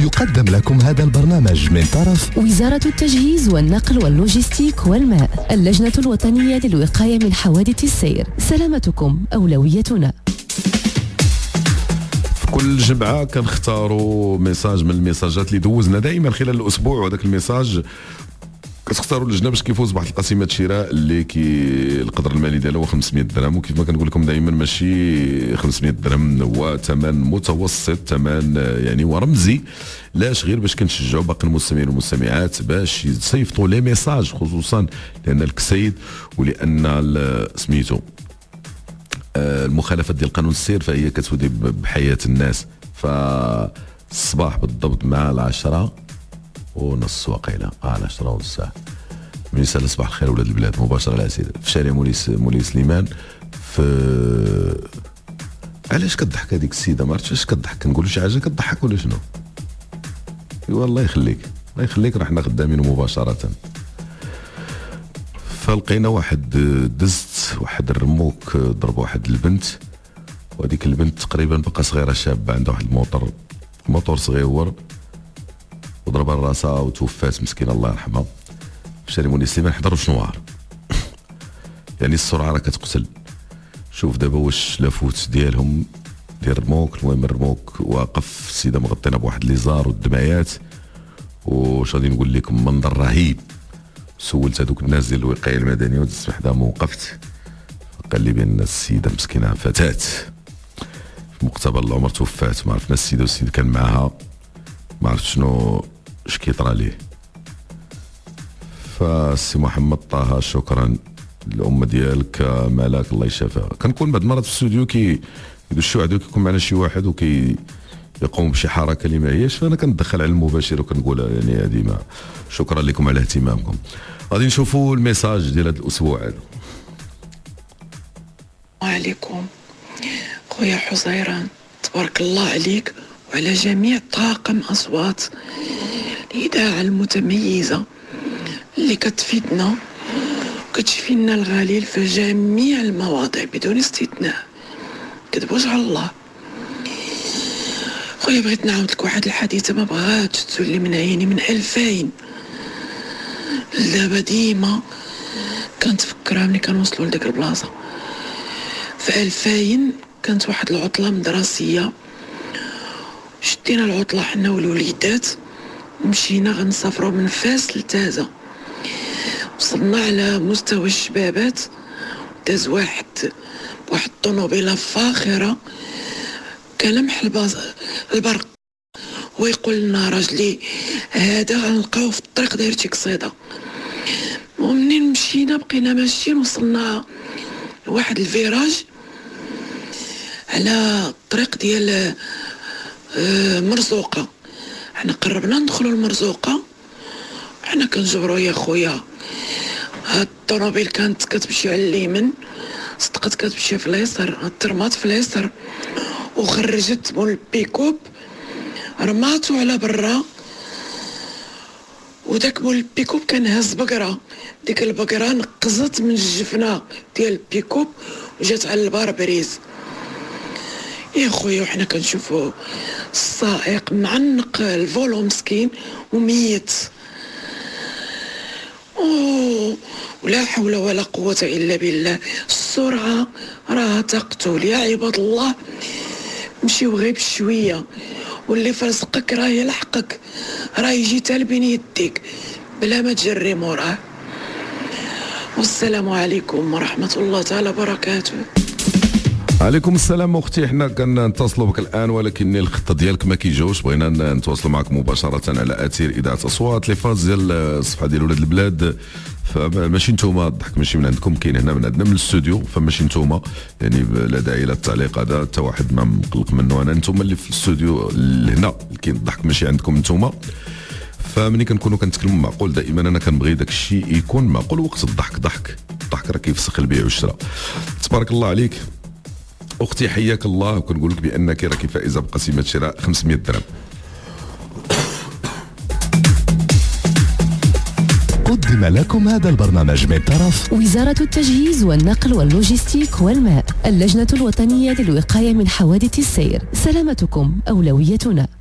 يقدم لكم هذا البرنامج من طرف وزارة التجهيز والنقل واللوجستيك والماء، اللجنة الوطنية للوقاية من حوادث السير. سلامتكم أولويتنا. كل جمعة كنختاروا ميساج من الميساجات اللي دوزنا دائما خلال الأسبوع، وهذاك الميساج كتختاروا اللجنه باش كيفوز بواحد القسيمه شراء اللي القدر المالي ديالها هو 500 درهم. وكيف ما كنقول لكم دائما ماشي 500 درهم، هو ثمن متوسط، ثمن يعني ورمزي، لاش غير باش كنشجعوا باقي المستمعين والمستمعات باش يصيفطوا لي ميساج، خصوصا لان الكسيد ولان سميتو المخالفات ديال قانون السير فهي كتودي بحياه الناس. فالصباح بالضبط مع 10:30 واقيلا على 10:30 من يسال صباح الخير ولاد البلاد مباشره على سيدي في شارع مولي سليمان. علاش كضحك هذيك السيده؟ ما عرفتش علاش كضحك. كنقول شي حاجه كضحك ولا شنو؟ والله يخليك الله يخليك، راه حنا خدامين مباشره. فلقينا واحد دزت واحد الرموك ضرب واحد البنت، وهذيك البنت تقريبا بقى صغيره شابه، عندها واحد الموتور صغيور، وضربها راسها وتوفات مسكينه الله يرحمها في شارع مولي سليمان 11 نوار. يعني السرعه راه كتقتل. شوف دابا واش لافوت ديالهم ديال الرموك. المهم الرموك واقف، السيده مغطينا بواحد ليزار والدمايات، واش غادي نقول لكم منظر رهيب. سولت هذوك الناس ديال الوقايه المدنيه ودزت وحدهم ووقفت، قال لي بان السيده مسكينه فتاه في مقتبل العمر توفات. ما عرفنا السيده والسيد كان معها، ما عرفت شنو اش كيطرى ليه. فالسي محمد طه شكرا، الام ديالك ملاك الله يشافيها. كنكون بعض المرات في الاستوديو يدشوا عندو كيكون معنا شي واحد يقوم بشي حركه اللي ما هياش، فانا كندخل على المباشر وكنقولها. يعني هذه ما شكرا لكم على اهتمامكم. غادي نشوفوا الميساج ديال هذا الاسبوع هذا. وعليكم خويا حزيران، تبارك الله عليك وعلى جميع طاقم أصوات الإذاعة المتميزة اللي كتفيدنا وكتشفي لنا الغليل في جميع المواضيع بدون استثناء. كذبوش على الله. خويا بغيت نعاود لك واحد الحديثة ما بغاتش تزولي من عيني من 2000 دابا. ديما كنتفكرها ملي كنوصلوا لديك البلاصة. في 2000 كانت واحد العطلة مدرسية، شدينا العطلة حنا والوليدات ومشينا غنسافروا من فاس لتازة. وصلنا على مستوى الشبابات، داز واحد بواحد الطوموبيلة فاخرة كلمح البرق ويقول لنا راجلي هذا غنلقاو في الطريق داير شي قصيدة. ومنين مشينا بقينا ماشيين، وصلنا لواحد الفيراج على الطريق ديال مرزوقة. حنا قربنا ندخلوا المرزوقة، حنا كنجبروا يا خويا. هاد الطوموبيل كانت كتمشي على اليمين، صدقت كتمشي في اليسار، ترمات في اليسار وخرجت مول البيكوب رماتو على برا. وداك مول البيكوب كان هز بقرة، ديك البقرة نقزت من الجفنة ديال البيكوب وجات على الباربريز. يا خويا وحنا كنشوفوا السائق معنق الفولو مسكين وميت. ولا حول ولا قوة إلا بالله. السرعة راها تقتل يا عباد الله. مشيو غير بشوية، واللي فرزقك راه يلحقك، راه يجي تالبين يديك بلا ما تجري موراه. والسلام عليكم ورحمة الله تعالى وبركاته. عليكم السلام اختي، حنا كنتصلوا بك الان ولكن الخطه ديالك ما كيجاوش. بغينا نتواصلوا معك مباشره على اثير اذاعه اصوات. لي فاز ديال الصفحه ديال ولاد البلاد، فماشي نتوما الضحك ماشي من عندكم، كاين هنا من عندنا من الاستوديو، فماشي نتوما. يعني لا داعي للتعليق هذا، حتى واحد ما مقلق منه. انا نتوما اللي في الاستوديو هنا كاين الضحك ماشي عندكم نتوما. فمني كنكونوا كنتكلموا معقول دائما انا كنبغي داك الشيء يكون معقول. وقت الضحك راه كيفسخ البيع والشراء. تبارك الله عليك اختي، حياك الله. وكنقول لك بانك راكي فائزه بقسيمه شراء 500 درهم. قدم لكم هذا البرنامج من طرف وزارة التجهيز والنقل واللوجستيك والماء، اللجنة الوطنية للوقاية من حوادث السير. سلامتكم أولويتنا.